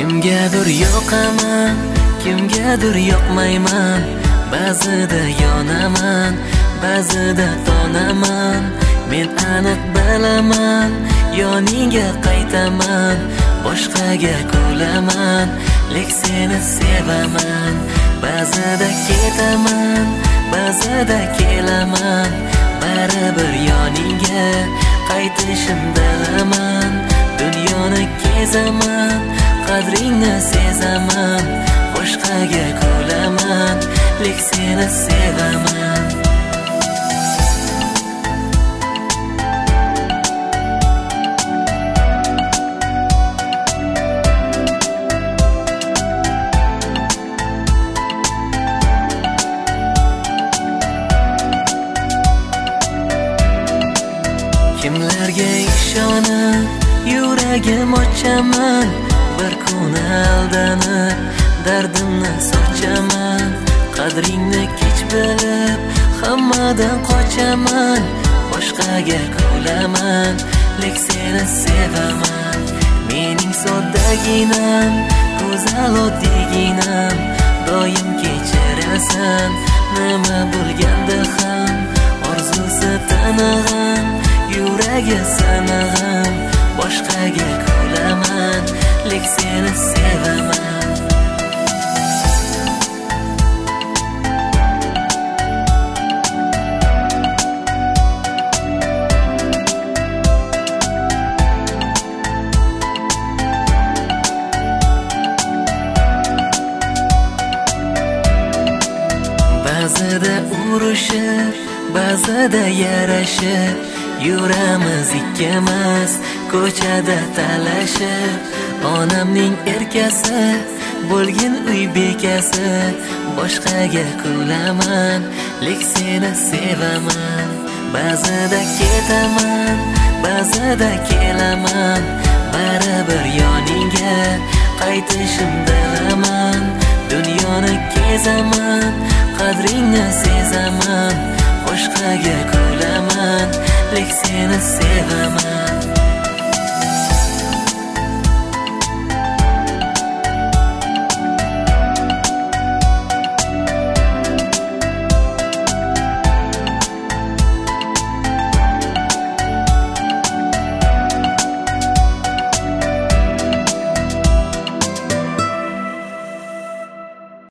Kimgadir yoqaman, kimgadir yoqmayman. Ba'zida yonaman, ba'zida tonaman. Men aniq bilaman, yoningga qaytaman. Boshqaga kulaman, lek seni sevaman. Ba'zida ketaman, ba'zida kelaman. Baribir yoningga qaytishim bilaman. Dunyoni kezaman, qadringni sezaman. Boshqaga kulaman, lek seni sevaman. Kimlarga ishonib yuragim ochaman. Bir kun aldanib dardimni sochaman. Qadringni kech bilib hammadan qochaman. Boshqaga kulaman, lek seni sevaman. Mening soddaginam, go'zal oddiginam. Doim kechirasan, nima bo'lganda ham. Orzusi tanig'im, yuragi sanig'im. Boshqaga kulaman, lek seni sevaman. Ba'zida urushib, ba'zida yarashib. Yuramiz ikkimiz ko'chada talashib. Onamning erkasi bo'lgin uy bekasi. Boshqaga kulaman, lek seni sevaman. Ba'zida ketaman, ba'zida kelaman. Baribir yoningga qaytishim bilaman. Dunyoni kezaman, qadringni sezaman. Boshqaga kulaman, lek seni sevaman.